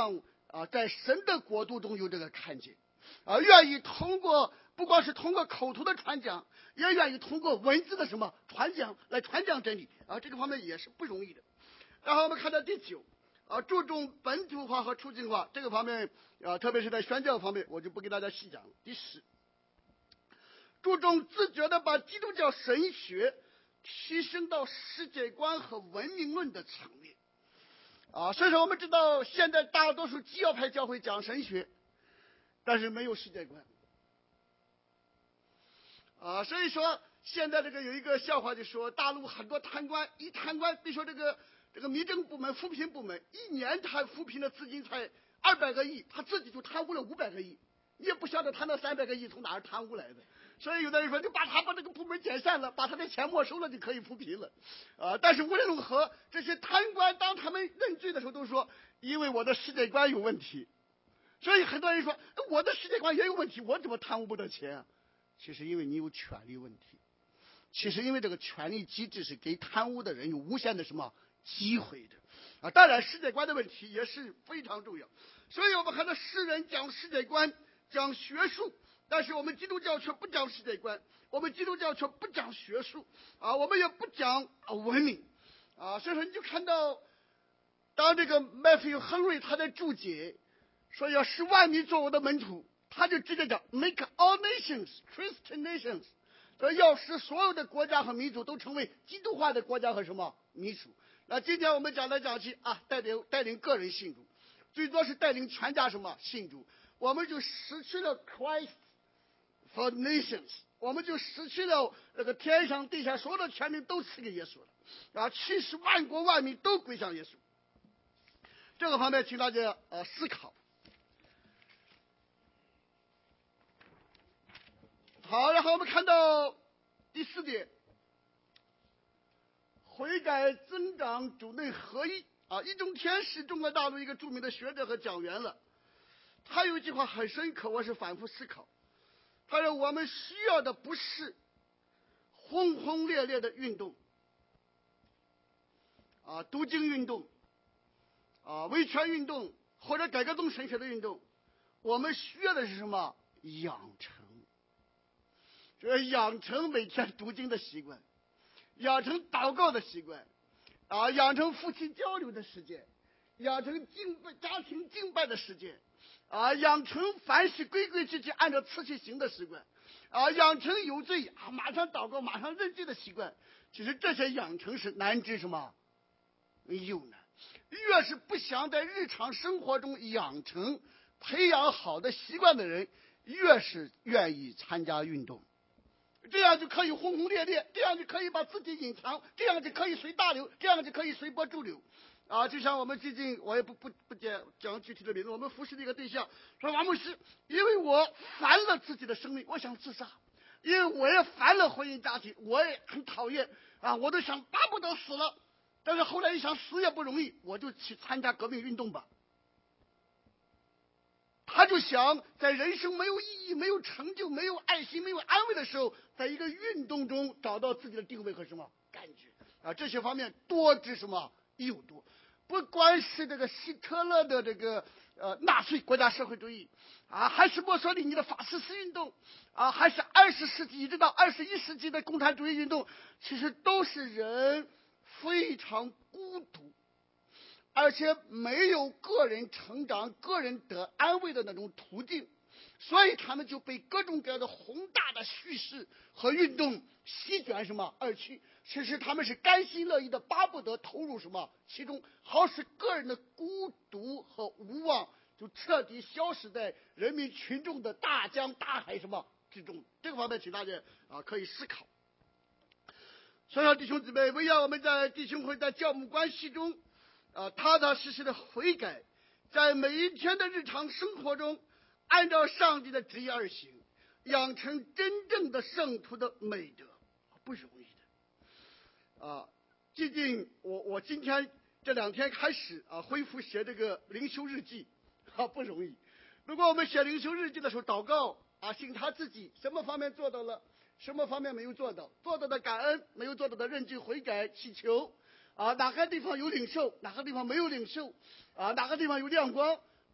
在神的国度中有这个看见，愿意通过不光是通过口头的传讲，也愿意通过文字的传讲来传讲真理这个方面也是不容易的。然后我们看到第9注重本土化和处境化这个方面特别是在宣教方面，我就不给大家细讲。第10，注重自觉的把基督教神学提升到世界观和文明论的层面所以说我们知道现在大多数基要派教会讲神学，但是没有世界观所以说现在这个有一个笑话，就说大陆很多贪官，一贪官，比如说这个民政部门、扶贫部门，一年他扶贫的资金才200个亿，他自己就贪污了500个亿，你也不晓得他那300个亿从哪儿贪污来的。所以有的人说，就把这个部门解散了，把他的钱没收了，就可以扶贫了但是无论如何，这些贪官当他们认罪的时候都说，因为我的世界观有问题。所以很多人说，我的世界观也有问题，我怎么贪污不得钱其实因为你有权利问题，其实因为这个权力机制是给贪污的人有无限的机会的当然世界观的问题也是非常重要。所以我们看到诗人讲世界观，讲学术，但是我们基督教却不讲世界观，我们基督教却不讲学术我们也不讲文明所以说你就看到当这个Matthew Henry他在注解说要10万民做我的门徒，他就直接讲 make all nations Christian nations， 说要使所有的国家和民族都成为基督化的国家和民族。那今天我们讲来讲去带领个人信主，最多是带领全家信主，我们就失去了 Christ for nations， 我们就失去了那个天上地下所有的权利都赐给耶稣了驱使万国万民都归向耶稣。这个方面请大家思考。好，然后我们看到第4点，悔改增长主内合一易中天是中国大陆一个著名的学者和讲员了，他有一句话很深刻，我是反复思考。他说我们需要的不是轰轰烈烈的运动读经运动维权运动或者改革宗神学的运动，我们需要的是养成。就是养成每天读经的习惯，养成祷告的习惯养成夫妻交流的时间，养成家庭敬拜的时间养成凡事规规矩矩按照次序行的习惯养成有罪马上祷告马上认罪的习惯。其实这些养成是难之又难，越是不想在日常生活中养成培养好的习惯的人，越是愿意参加运动，这样就可以轰轰烈烈，这样就可以把自己隐藏，这样就可以随大流，这样就可以随波逐流就像我们最近我也不讲具体的名字，我们服侍的一个对象说，王牧师，因为我烦了自己的生命，我想自杀，因为我也烦了婚姻家庭，我也很讨厌我都想巴不得死了，但是后来一想死也不容易，我就去参加革命运动吧。他就想在人生没有意义、没有成就、没有爱心、没有安慰的时候，在一个运动中找到自己的定位和感觉这些方面多之又多。不管是这个希特勒的这个纳粹国家社会主义还是墨索里尼的法西斯运动还是20世纪一直到21世纪的共产主义运动，其实都是人非常孤独，而且没有个人成长、个人得安慰的那种途径，所以他们就被各种各样的宏大的叙事和运动席卷而去。其实他们是甘心乐意的，巴不得投入其中，好使个人的孤独和无望就彻底消失在人民群众的大江大海之中。这个方面请大家可以思考。所以说弟兄姊妹，唯愿我们在弟兄会在教牧关系中踏踏实实的悔改，在每一天的日常生活中按照上帝的旨意而行，养成真正的圣徒的美德，不容易的最近我今天这2天开始恢复写这个灵修日记不容易。如果我们写灵修日记的时候祷告审查自己什么方面做到了，什么方面没有做到，做到的感恩，没有做到的认罪悔改祈求哪个地方有领受，哪个地方没有领受哪个地方有亮光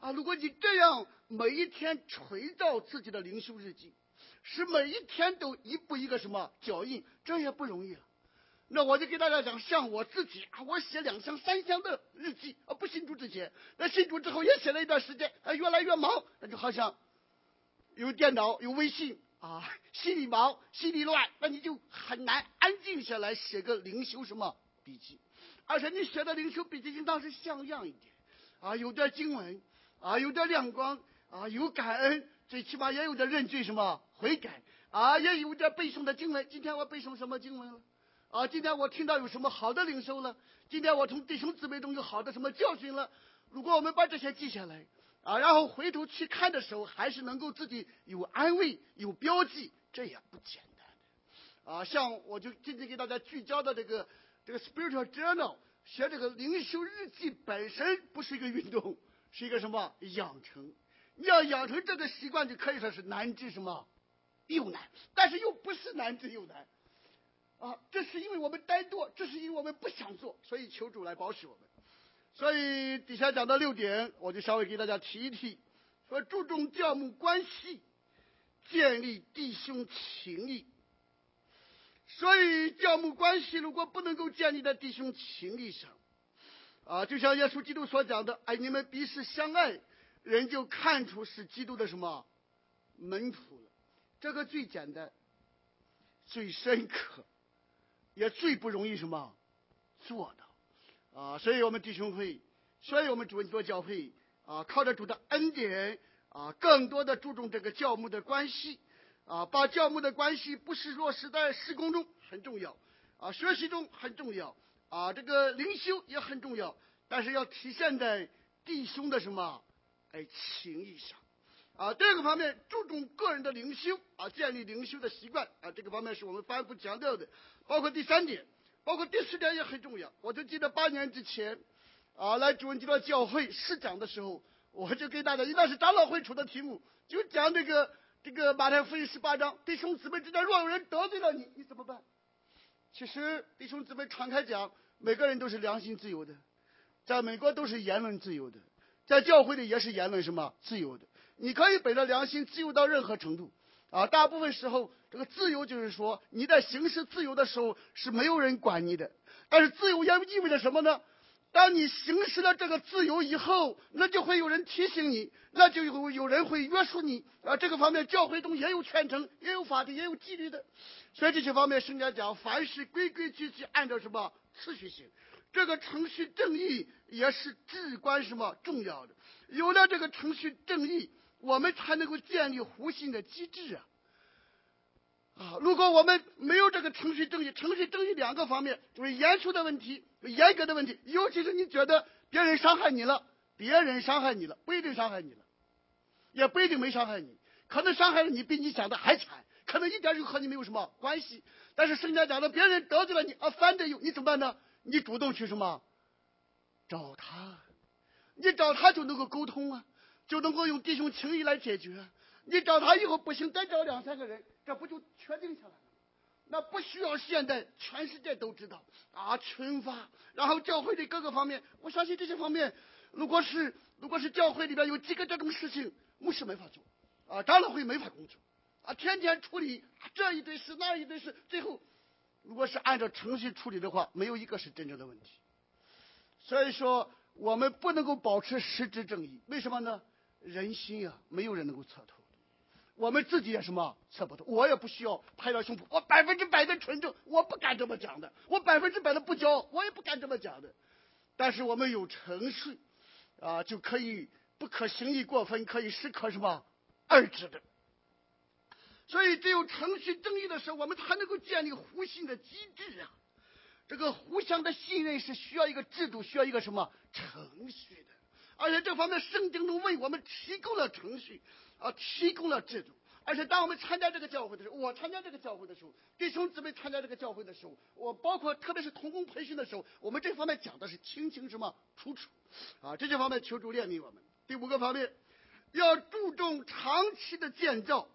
如果你这样每一天锤造自己的灵修日记，使每一天都一步一个脚印，这也不容易了。那我就给大家讲，像我自己我写2箱3箱的日记不信主之前，那信主之后也写了一段时间越来越忙，那就好像有电脑有微信心里忙心里乱，那你就很难安静下来写个灵修笔记。而且你写的灵修笔记应当是像样一点有点经文有点亮光有感恩，最起码也有点认罪悔改也有点背诵的经文。今天我背诵什么经文了今天我听到有什么好的领受了，今天我从弟兄姊妹中有好的什么教训了。如果我们把这些记下来然后回头去看的时候，还是能够自己有安慰有标记，这也不简单的像我就今天给大家聚焦的这个 spiritual journal， 写这个灵修日记本身不是一个运动，是一个养成。你要养成这个习惯，就可以说是难之又难，但是又不是难之又难这是因为我们怠惰，这是因为我们不想做，所以求主来保守我们。所以底下讲到6点，我就稍微给大家提一提，说注重教牧关系，建立弟兄情谊。所以教牧关系如果不能够建立在弟兄情谊上就像耶稣基督所讲的你们彼此相爱，人就看出是基督的门徒了。这个最简单最深刻也最不容易做到所以我们弟兄会，所以我们主恩多教会靠着主的恩典更多的注重这个教牧的关系把教牧的关系不是落实在事工中很重要学习中很重要这个灵修也很重要，但是要体现在弟兄的情谊上这个方面注重个人的灵修建立灵修的习惯这个方面是我们反复强调的。包括第3点，包括第4点也很重要。我就记得8年之前来主恩基督教会试讲的时候，我就给大家，应当是长老会出的题目，就讲这个马太福音18章，弟兄姊妹之间若有人得罪了你，你怎么办？其实弟兄姊妹敞开讲，每个人都是良心自由的，在美国都是言论自由的，在教会里也是言论自由的。你可以本着良心自由到任何程度大部分时候这个自由就是说你在行使自由的时候是没有人管你的。但是自由也意味着什么呢？当你行使了这个自由以后，那就会有人提醒你，那就有人会约束你这个方面教会中也有劝惩，也有法律，也有纪律的。所以这些方面圣经讲凡事规规矩矩按照次序性，这个程序正义也是至关重要的。有了这个程序正义，我们才能够建立互信的机制如果我们没有这个程序正义2个方面，就是严肃的问题严格的问题，尤其是你觉得别人伤害你了不一定伤害你了，也不一定没伤害你，可能伤害了你比你想的还惨，可能一点就和你没有什么关系。但是圣经讲的别人得罪了你翻着有，你怎么办呢？你主动去找他，你找他就能够沟通就能够用弟兄情谊来解决。你找他以后不行，再找2、3个人，这不就确定下来了？那不需要现在全世界都知道群发，然后教会的各个方面，我相信这些方面，如果是教会里边有几个这种事情，牧师没法做长老会没法工作天天处理这一堆事那一堆事，最后如果是按照程序处理的话，没有一个是真正的问题。所以说我们不能够保持实质正义，为什么呢？人心没有人能够测透，我们自己也测不透。我也不需要拍到胸脯，我100%的纯正，我不敢这么讲的，我100%的不骄傲，我也不敢这么讲的。但是我们有程序就可以不可行义过分，可以适可二止的。所以只有程序正义的时候，我们才能够建立互信的机制这个互相的信任是需要一个制度，需要一个程序的。而且这方面圣经中为我们提供了程序提供了制度。而且当我们参加这个教会的时候，我参加这个教会的时候，弟兄姊妹参加这个教会的时候，我包括特别是同工培训的时候，我们这方面讲的是清楚楚这些方面求主怜悯我们。第5个方面，要注重长期的建造，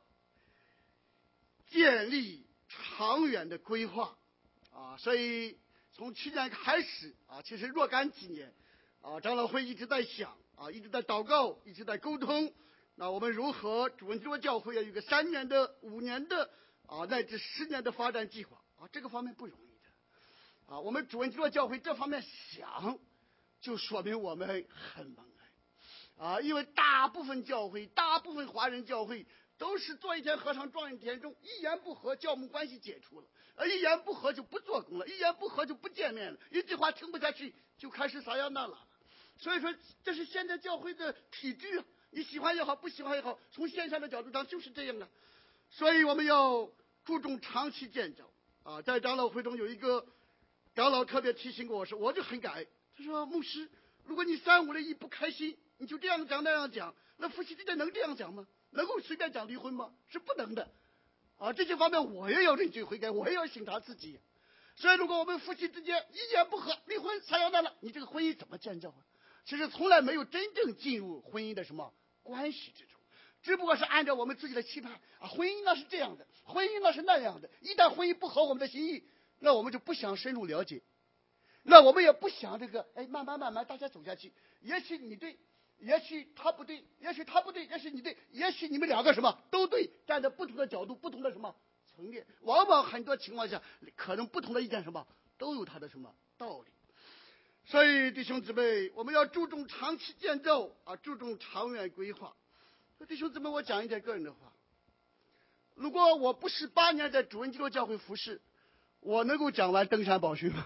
建立长远的规划所以从去年开始其实若干几年长老会一直在想一直在祷告，一直在沟通。那我们如何主恩基督教会要有一个3年的、5年的乃至10年的发展计划这个方面不容易的我们主恩基督教会这方面想，就说明我们很蒙恩因为大部分教会、大部分华人教会都是做一天和尚撞一天钟，一言不合教牧关系解除了，一言不合就不做工了，一言不合就不见面了，一句话听不下去就开始撒样那了。所以说这是现在教会的体制你喜欢也好，不喜欢也好，从线下的角度上就是这样所以我们要注重长期建造在长老会中有一个长老特别提醒过我说，我就很感恩，他说牧师，如果你3、5的一不开心，你就这样讲那样讲，那夫妻之间能这样讲吗？能够随便讲离婚吗？是不能的这些方面我也要认罪悔改，我也要审查自己。所以如果我们夫妻之间意见不合，离婚撒样那了，你这个婚姻怎么建造其实从来没有真正进入婚姻的什么关系之中，只不过是按照我们自己的期盼婚姻那是这样的，婚姻那是那样的，一旦婚姻不合我们的心意，那我们就不想深入了解，那我们也不想这个慢慢大家走下去，也许你对，也许他不对，也许他不对，也许你对，也许你们2个什么都对，站在不同的角度、不同的什么层面，往往很多情况下可能不同的意见什么都有它的什么道理。所以弟兄姊妹，我们要注重长期建造注重长远规划。弟兄姊妹，我讲一点个人的话，如果我不是8年在主恩基督教会服侍，我能够讲完登山宝训吗？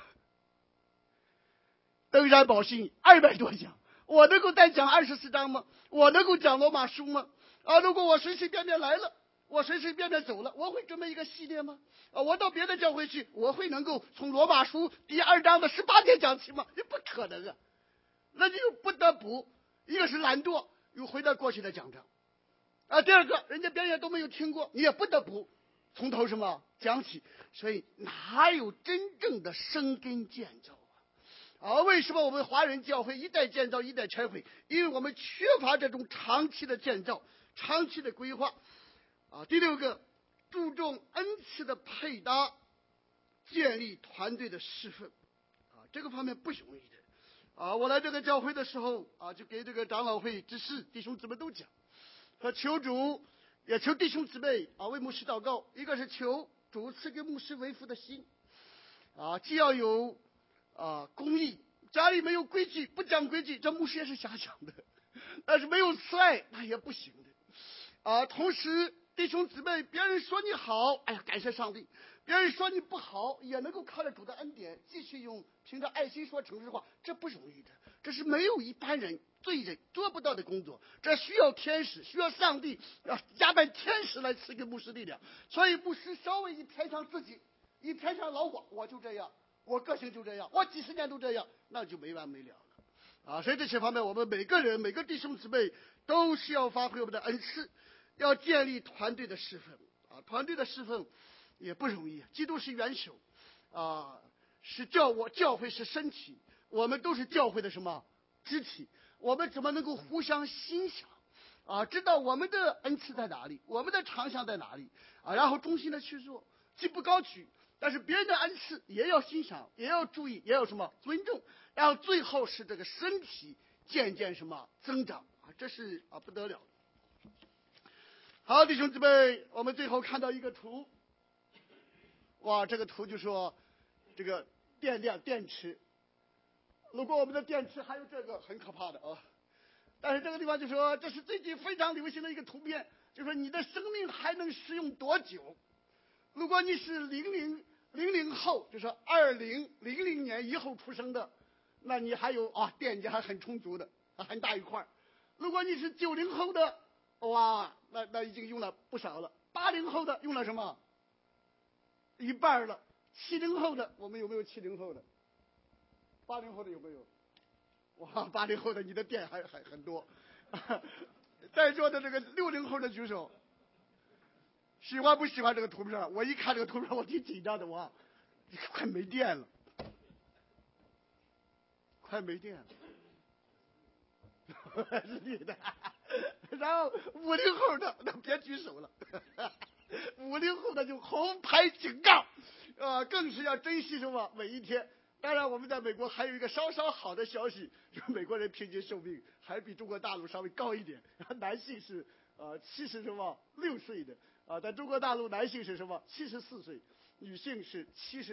登山宝训200多讲，我能够再讲24章吗？我能够讲罗马书吗？如果我随随便便来了，我随随便便走了，我会准备一个系列吗？我到别的教会去，我会能够从罗马书第2章的18节讲起吗？这不可能那就不得不，一个是懒惰，又回到过去的讲章第二个人家别人都没有听过，你也不得不从头什么讲起，所以哪有真正的生根建造为什么我们华人教会一代建造一代拆毁？因为我们缺乏这种长期的建造、长期的规划第6个，注重恩赐的配搭，建立团队的侍奉这个方面不容易的我来这个教会的时候就给这个长老会执事弟兄姊妹都讲，说求主也求弟兄姊妹为牧师祷告，一个是求主赐给牧师为父的心既要有公义，家里没有规矩，不讲规矩，这牧师也是瞎讲的，但是没有慈爱那也不行的同时弟兄姊妹，别人说你好，哎呀感谢上帝，别人说你不好，也能够靠着主的恩典继续用凭着爱心说诚实话，这不容易的，这是没有一般人罪人做不到的工作，这需要天使，需要上帝加班天使来赐给牧师力量。所以牧师稍微一偏向自己，一偏向老我就这样，我个性就这样，我几十年都这样，那就没完没了了所以这些方面我们每个人每个弟兄姊妹都需要发挥我们的恩赐，要建立团队的侍奉团队的侍奉也不容易，基督是元首是教会是身体，我们都是教会的什么肢体，我们怎么能够互相欣赏知道我们的恩赐在哪里，我们的长项在哪里然后衷心的去做，既不高举，但是别人的恩赐也要欣赏，也要注意，也要什么尊重，然后最后是这个身体渐渐什么增长这是不得了。好，弟兄姊妹，我们最后看到一个图这个图就说这个电池，如果我们的电池还有这个很可怕的但是这个地方就说这是最近非常流行的一个图片，就说你的生命还能使用多久。如果你是00后，就说2000年以后出生的，那你还有电解还很充足的很大一块。如果你是90后的，那已经用了不少了。80后的用了什么一半了。70后的，我们有没有70后的？80后的有没有？80后的你的电还很多在座的这个60后的举手，喜欢不喜欢这个图片？我一看这个图片我挺紧张的，快没电了，快没电了是你的然后50后的那别举手了50后的就红牌警告更是要珍惜什么每一天。 当然，我们在美国还有一个稍稍好的消息，就是美国人平均寿命还比中国大陆稍微高一点，男性是76岁的在中国大陆男性是74岁，女性是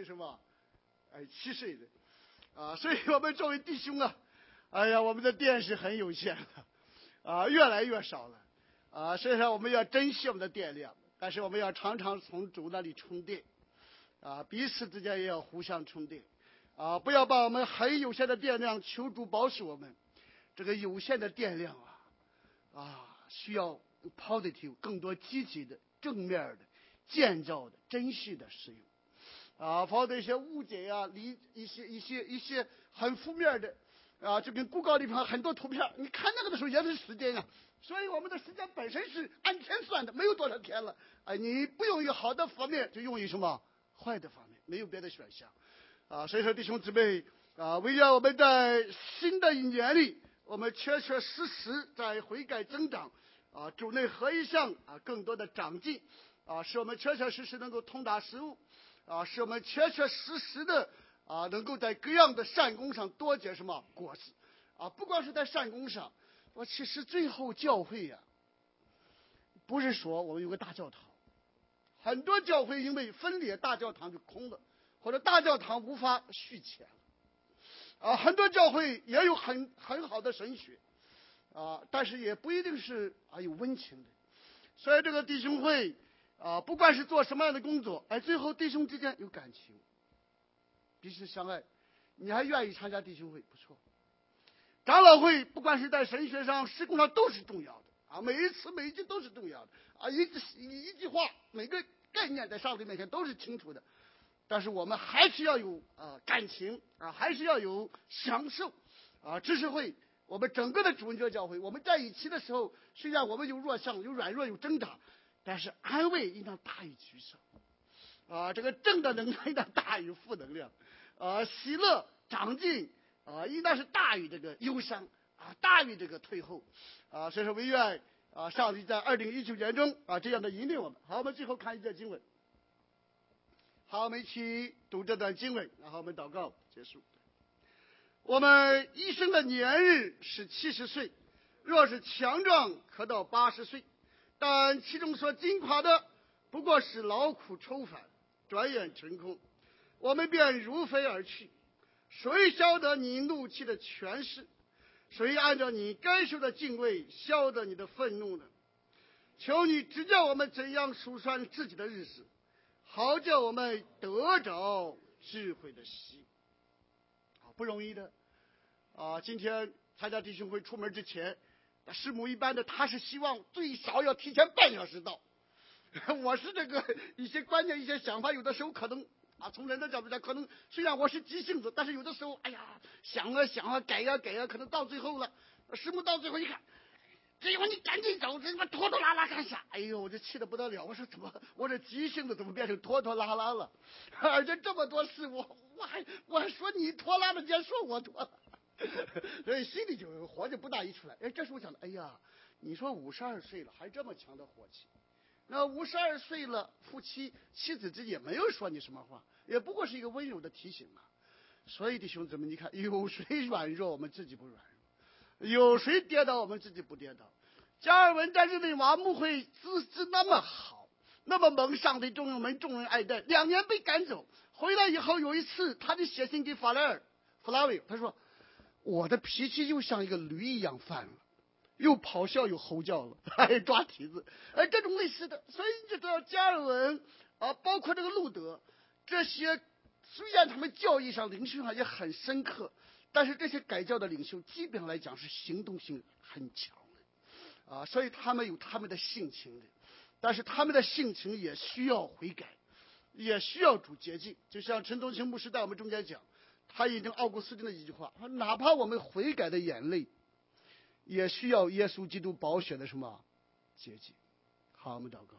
7岁的所以我们作为弟兄我们的电是很有限的越来越少了所以说我们要珍惜我们的电量，但是我们要常常从主那里充电彼此之间也要互相充电不要把我们很有限的电量求主保守我们这个有限的电量需要 positive 更多积极的正面的建造的珍惜的使用否则一些误解一些很负面的就跟谷歌里边很多图片，你看那个的时候也是时间所以我们的时间本身是按天算的，没有多少天了你不用于好的方面，就用于什么坏的方面，没有别的选项所以说弟兄姊妹为了我们在新的一年里，我们确确实实在悔改增长主内合一项更多的长进使我们确确实实能够通达食物使我们确确实实的能够在各样的善功上多结什么果子不光是在善功上，其实最后教会不是说我们有个大教堂，很多教会因为分裂，大教堂就空了，或者大教堂无法续钱很多教会也有很好的神学但是也不一定是有温情的。所以这个弟兄会不管是做什么样的工作最后弟兄之间有感情，彼此相爱，你还愿意参加弟兄会，不错。长老会不管是在神学上事工上都是重要的每一次每一句都是重要的一句话每个概念在上帝面前都是清楚的，但是我们还是要有感情还是要有享受知识会，我们整个的主恩教会，我们在一起的时候，虽然我们有弱项有软弱有挣扎，但是安慰应当大于沮丧这个正的能量应当大于负能量喜乐长进应当是大于这个忧伤大于这个退后所以说唯愿上帝在2019年中这样的引领我们。好，我们最后看一节经文。好，我们一起读这段经文，然后我们祷告结束。我们一生的年日是70岁，若是强壮可到80岁，但其中所惊夸的不过是劳苦愁烦，转眼成空，我们便如飞而去。谁晓得你怒气的权势？谁按照你该受的敬畏晓得你的愤怒呢？求你指教我们怎样数算自己的日子，好叫我们得着智慧的心不容易的今天参加弟兄会出门之前，师母一般的他是希望最少要提前半小时到我是这个一些观念一些想法，有的时候可能从人的角度讲，可能虽然我是急性子，但是有的时候想改可能到最后了，师母到最后一看，这会你赶紧走，这他妈拖拖拉拉干啥？哎呦，我这气得不得了！我说怎么，我这急性子怎么变成拖拖拉拉了？而且这么多事，我还说你拖拉了，你还说我拖拉，所以心里就火就不大一出来。这时候想的，你说52岁了还这么强的火气，那52岁了，妻子之间也没有说你什么话，也不过是一个温柔的提醒所以弟兄姊妹，你看有谁软弱，我们自己不软弱。有谁跌倒我们自己不跌倒？加尔文在日内瓦牧会资质那么好，那么蒙上帝众人爱戴，2年被赶走，回来以后有一次他就写信给弗拉维，他说我的脾气又像一个驴一样犯了，又咆哮又吼叫了，还抓蹄子这种类似的。所以你就知道加尔文包括这个路德这些，虽然他们教义上领袖上也很深刻，但是这些改教的领袖基本上来讲是行动性很强的所以他们有他们的性情的，但是他们的性情也需要悔改，也需要主洁净。就像陈东青牧师在我们中间讲，他引证奥古斯丁的一句话，哪怕我们悔改的眼泪也需要耶稣基督宝血的什么洁净。好，我们祷告。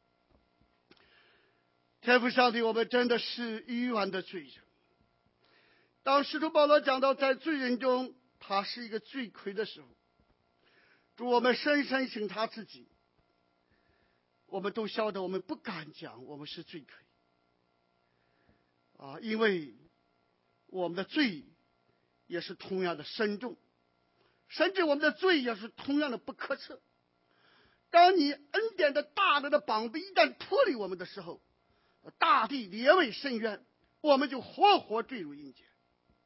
天父上帝，我们真的是愚顽的罪人。当使徒保罗讲到在罪人中他是一个罪魁的时候，主我们深深省察自己，我们都晓得我们不敢讲我们是罪魁因为我们的罪也是同样的深重，甚至我们的罪也是同样的不可测。当你恩典的大能的膀臂一旦脱离我们的时候，大地裂为深渊，我们就活活坠入阴间。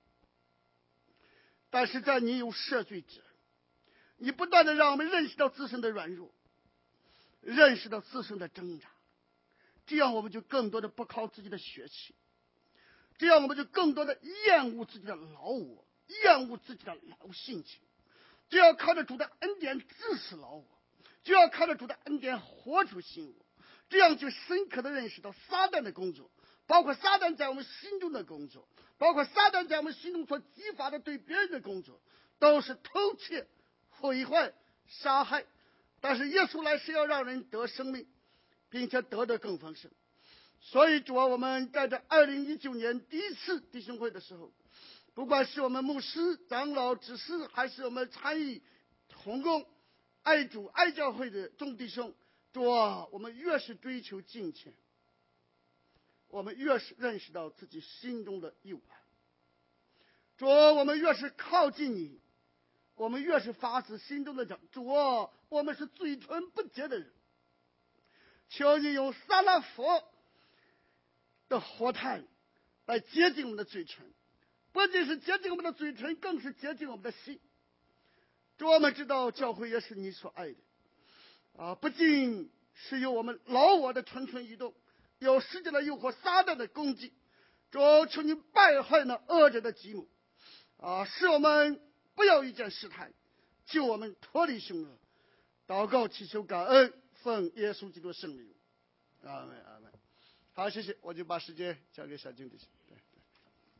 但是在你有赦罪之恩，你不断的让我们认识到自身的软弱，认识到自身的挣扎，这样我们就更多的不靠自己的血气，这样我们就更多的厌恶自己的老我，厌恶自己的老性情，就要靠着主的恩典治死老我，就要靠着主的恩典活出新我，这样就深刻的认识到撒旦的工作，包括撒旦在我们心中的工作，包括撒旦在我们心中所激发的对别人的工作，都是偷窃、毁坏、杀害。但是耶稣来是要让人得生命，并且得的更丰盛。所以主啊，我们在这2019年第一次弟兄会的时候，不管是我们牧师、长老、执事，还是我们参与同工、爱主、爱教会的众弟兄，主啊，我们越是追求敬虔，我们越是认识到自己心中的幽暗。主啊，我们越是靠近你，我们越是发自心中的讲，主啊，我们是嘴唇不洁的人，求你用撒拉佛的火炭来洁净我们的嘴唇，不仅是洁净我们的嘴唇，更是洁净我们的心。主，我们知道教会也是你所爱的不仅是有我们老我的蠢蠢欲动，有世界的诱惑、撒旦的攻击。主，求你败坏那恶者的计谋使我们不要遇见试探，救我们脱离凶恶。祷告祈求感恩，奉耶稣基督圣名，阿门阿门。好，谢谢，我就把时间交给小静弟兄。